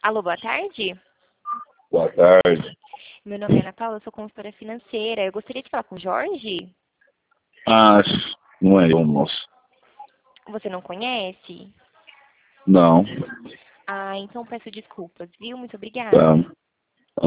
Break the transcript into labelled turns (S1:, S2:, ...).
S1: Alô, boa tarde.
S2: Boa tarde.
S1: Meu nome é Ana Paula, eu sou consultora financeira. Eu gostaria de falar com o Jorge.
S2: Ah, não é eu, moço.
S1: Você não conhece?
S2: Não.
S1: Ah, então peço desculpas, viu? Muito obrigada.
S2: Tá.